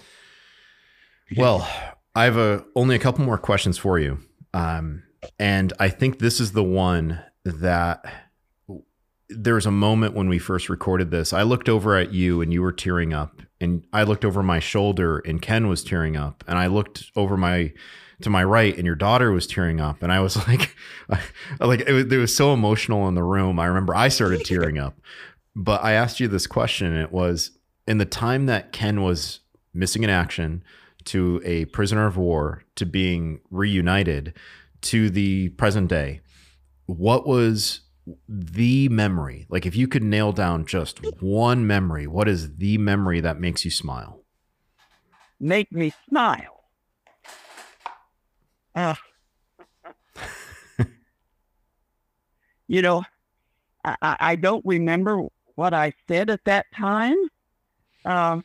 Well, I have a, only a couple more questions for you. Um, and I think this is the one that there was a moment when we first recorded this. I looked over at you and you were tearing up, and I looked over my shoulder and Ken was tearing up, and I looked over my to my right and your daughter was tearing up, and I was like, I, like it was, it was so emotional in the room. I remember I started tearing up. But I asked you this question, and it was, in the time that Ken was missing in action, to a prisoner of war, to being reunited, to the present day, what was the memory? Like, if you could nail down just one memory, what is the memory that makes you smile? Make me smile. Uh, you know, I, I don't remember what I said at that time. Um,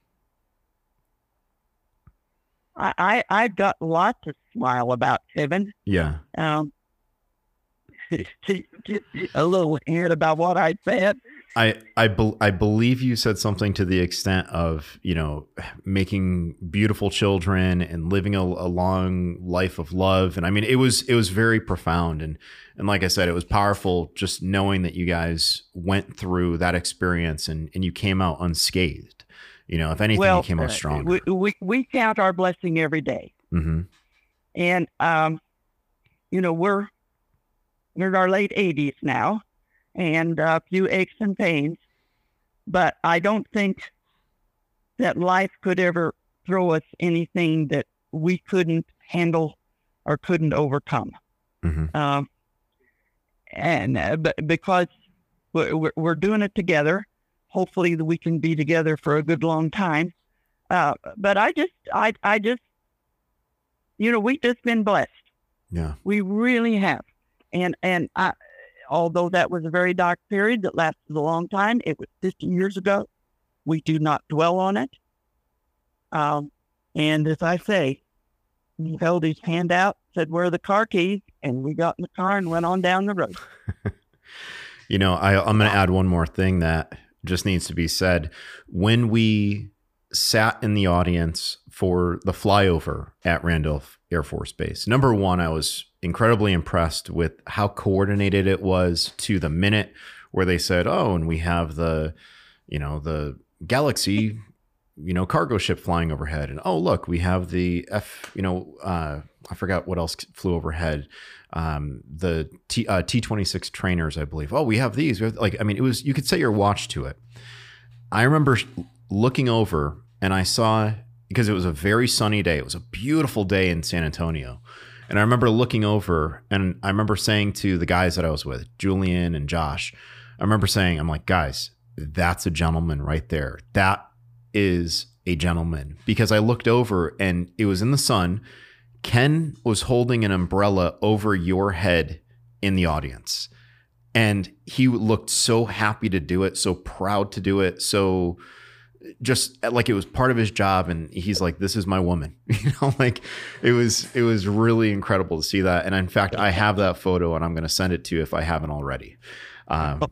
I, I, I've got lots to smile about, Kevin. Yeah. Um, a little hint about what I said. I I, be, I believe you said something to the extent of, you know, making beautiful children and living a, a long life of love. And I mean, it was it was very profound. And and like I said, it was powerful just knowing that you guys went through that experience and, and you came out unscathed. You know, if anything, well, you came out uh, stronger. we, we, we count our blessing every day. Mm-hmm. And, um, you know, we're, we're in our late eighties now, and a few aches and pains, but I don't think that life could ever throw us anything that we couldn't handle or couldn't overcome. Mm-hmm. Um, and uh, b- because we're, we're, we're doing it together, hopefully we can be together for a good long time. Uh, but I just, I, I just, you know, we've just been blessed. Yeah, we really have. And, and I, although that was a very dark period that lasted a long time, it was fifty years ago. We do not dwell on it. Um, and as I say, he held his hand out, said, "Where are the car keys?" And we got in the car and went on down the road. You know, I, I'm going to add one more thing that just needs to be said. When we sat in the audience for the flyover at Randolph Air Force Base, number one, I was incredibly impressed with how coordinated it was to the minute, where they said, "Oh, and we have the, you know, the Galaxy, you know, cargo ship flying overhead. And oh, look, we have the F, you know, uh, I forgot what else flew overhead. Um, the T, uh, T twenty-six trainers, I believe. Oh, we have these. We have, like, I mean, it was, you could set your watch to it. I remember looking over and I saw, because it was a very sunny day. It was a beautiful day in San Antonio. And I remember looking over and I remember saying to the guys that I was with, Julian and Josh, I remember saying, I'm like, guys, that's a gentleman right there. That is a gentleman. Because I looked over and it was in the sun. Ken was holding an umbrella over your head in the audience. And he looked so happy to do it, so proud to do it, so just like it was part of his job. And he's like, "This is my woman." You know, like it was, it was really incredible to see that. And in fact, I have that photo and I'm going to send it to you if I haven't already. Um,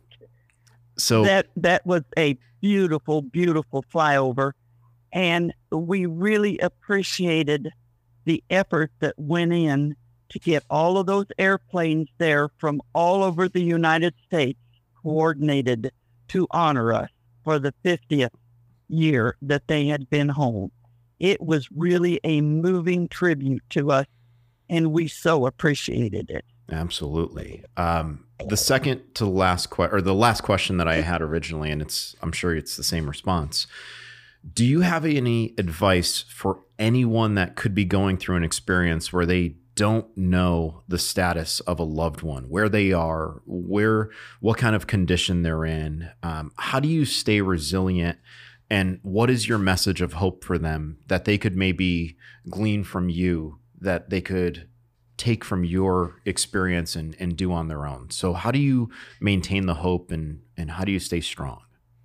so that, that was a beautiful, beautiful flyover. And we really appreciated the effort that went in to get all of those airplanes there from all over the United States coordinated to honor us for the fiftieth year that they had been home. It was really a moving tribute to us, and we so appreciated it. Absolutely. Um, the second to the last question, or the last question that I had originally, and it's, I'm sure it's the same response. Do you have any advice for anyone that could be going through an experience where they don't know the status of a loved one, where they are, where, what kind of condition they're in? Um, how do you stay resilient? And what is your message of hope for them that they could maybe glean from you, that they could take from your experience and, and do on their own? So how do you maintain the hope, and, and how do you stay strong?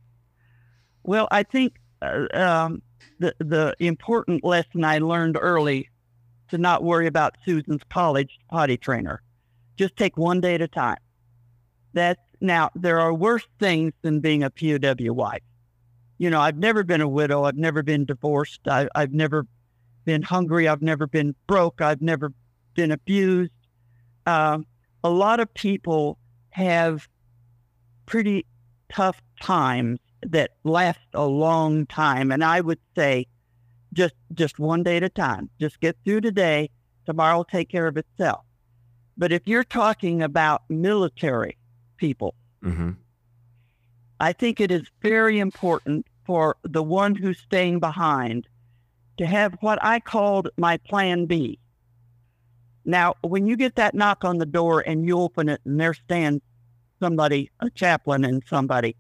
Well, I think uh, um, the, the important lesson I learned early to not worry about Susan's college potty trainer. Just take one day at a time. That's, now, there are worse things than being a P O W wife. You know, I've never been a widow. I've never been divorced. I, I've never been hungry. I've never been broke. I've never been abused. Um, a lot of people have pretty tough times that last a long time. And I would say just just one day at a time. Just get through today. Tomorrow will take care of itself. But if you're talking about military people, mm-hmm. I think it is very important for the one who's staying behind to have what I called my plan B. Now, when you get that knock on the door and you open it and there stands somebody, a chaplain and somebody,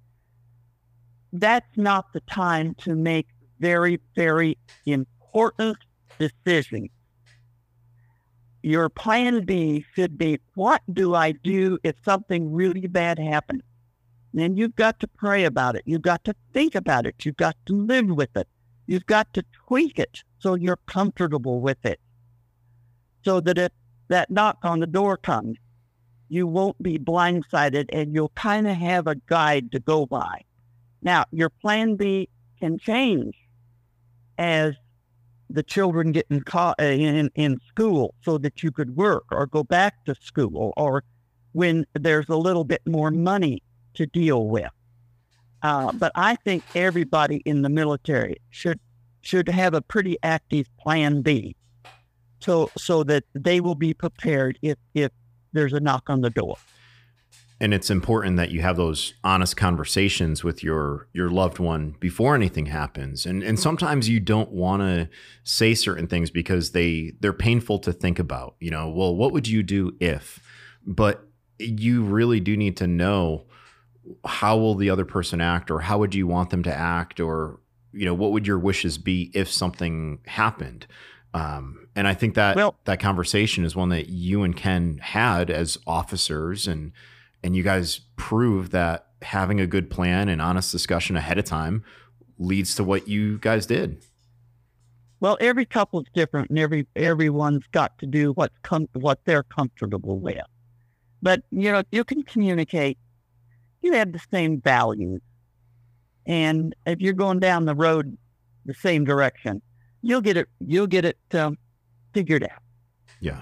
that's not the time to make very, very important decisions. Your plan B should be, what do I do if something really bad happens? Then you've got to pray about it. You've got to think about it. You've got to live with it. You've got to tweak it so you're comfortable with it. So that if that knock on the door comes, you won't be blindsided, and you'll kind of have a guide to go by. Now, your plan B can change as the children get in, co- in, in school so that you could work or go back to school, or when there's a little bit more money to deal with. Uh, but I think everybody in the military should should have a pretty active plan B, so so that they will be prepared if if there's a knock on the door. And it's important that you have those honest conversations with your your loved one before anything happens. And and sometimes you don't want to say certain things because they they're painful to think about. You know, well, what would you do if? But you really do need to know, how will the other person act, or how would you want them to act, or, you know, what would your wishes be if something happened? Um, and I think that well, that conversation is one that you and Ken had as officers, and and you guys prove that having a good plan and honest discussion ahead of time leads to what you guys did. Well, every couple is different, and every everyone's got to do what's com- what they're comfortable with. But you know, you can communicate. You have the same values, and if you're going down the road the same direction, you'll get it. You'll get it um, figured out. Yeah.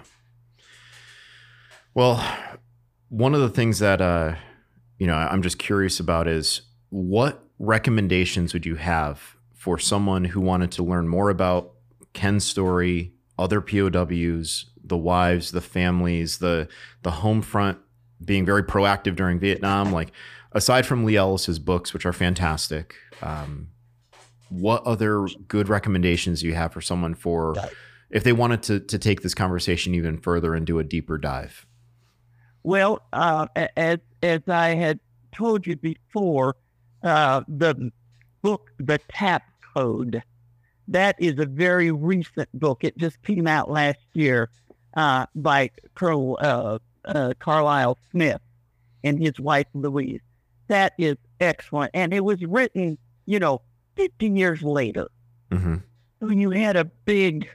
Well, one of the things that uh, you know, I'm just curious about is, what recommendations would you have for someone who wanted to learn more about Ken's story, other P O Ws, the wives, the families, the the home front, being very proactive during Vietnam? Like, aside from Lee Ellis's books, which are fantastic, um, what other good recommendations do you have for someone for if they wanted to to take this conversation even further and do a deeper dive? Well, uh, as as I had told you before, uh, the book, The Tap Code, that is a very recent book. It just came out last year uh, by Colonel uh, uh, Carlisle Smith and his wife, Louise. That is excellent. And it was written, you know, fifteen years later. Mm-hmm. So you had a big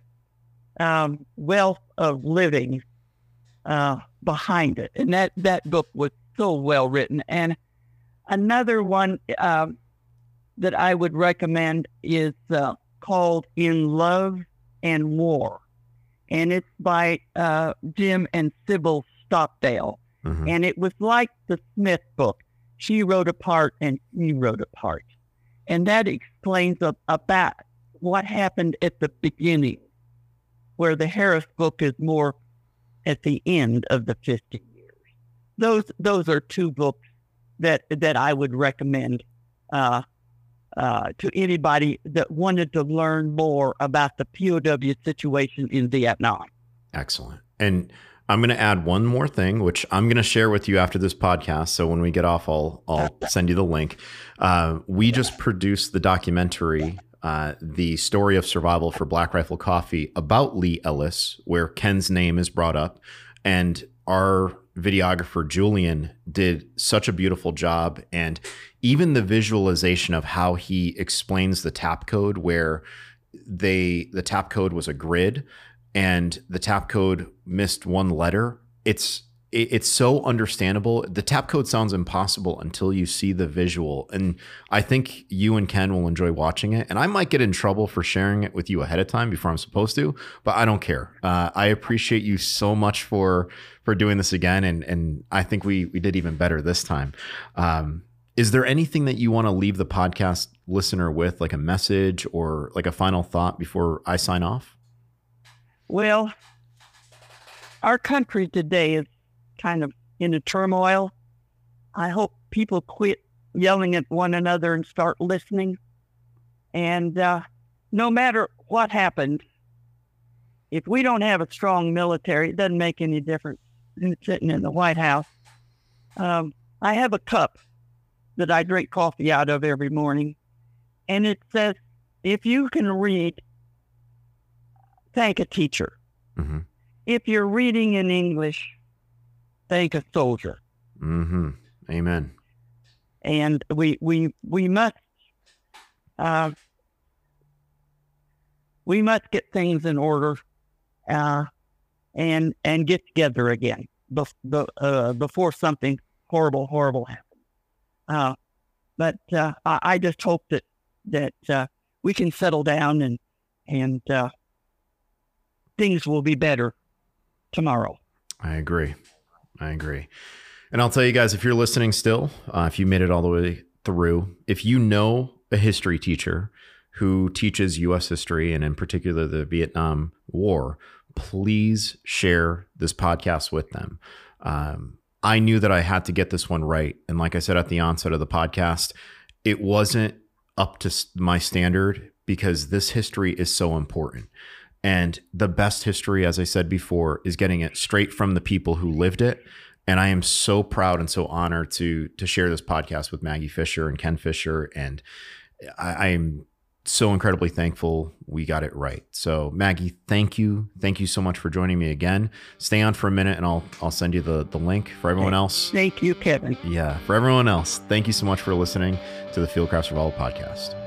um, wealth of living uh, behind it. And that, that book was so well written. And another one uh, that I would recommend is uh, called In Love and War. And it's by uh, Jim and Sybil Stockdale. Mm-hmm. And it was like the Smith book. She wrote a part and he wrote a part. And that explains a, about what happened at the beginning, where the Harris book is more at the end of the fifty years. Those those are two books that that I would recommend uh, uh, to anybody that wanted to learn more about the P O W situation in Vietnam. Excellent. And I'm going to add one more thing, which I'm going to share with you after this podcast. So when we get off, I'll, I'll send you the link. Uh, we just produced the documentary, uh, The Story of Survival for Black Rifle Coffee, about Lee Ellis, where Ken's name is brought up. And our videographer, Julian, did such a beautiful job. And even the visualization of how he explains the tap code, where they the tap code was a grid, and the tap code missed one letter. It's it's so understandable. The tap code sounds impossible until you see the visual. And I think you and Ken will enjoy watching it. And I might get in trouble for sharing it with you ahead of time before I'm supposed to, but I don't care. Uh, I appreciate you so much for for doing this again. And and I think we we did even better this time. Um, is there anything that you want to leave the podcast listener with, like a message or like a final thought before I sign off? Well, our country today is kind of in a turmoil. I hope people quit yelling at one another and start listening. And uh, no matter what happens, if we don't have a strong military, it doesn't make any difference in sitting in the White House. Um, I have a cup that I drink coffee out of every morning, and it says, if you can read, thank a teacher. Mm-hmm. If you're reading in English, thank a soldier. Mm-hmm. Amen. And we we we must uh, we must get things in order uh, and and get together again. bef- be- uh, before something horrible, horrible happened. Uh, but uh, I, I just hope that that uh, we can settle down and and uh, things will be better tomorrow. I agree. I agree. And I'll tell you guys, if you're listening still, uh, if you made it all the way through, if you know a history teacher who teaches U S history and in particular the Vietnam War, please share this podcast with them. Um, I knew that I had to get this one right. And like I said at the onset of the podcast, it wasn't up to my standard because this history is so important. And the best history, as I said before, is getting it straight from the people who lived it. And I am so proud and so honored to to share this podcast with Maggie Fisher and Ken Fisher. And I, I am so incredibly thankful we got it right. So Maggie, thank you. Thank you so much for joining me again. Stay on for a minute and I'll I'll send you the, the link for everyone else. Thank you, Kevin. Yeah, for everyone else, thank you so much for listening to the Fieldcraft Survival Podcast.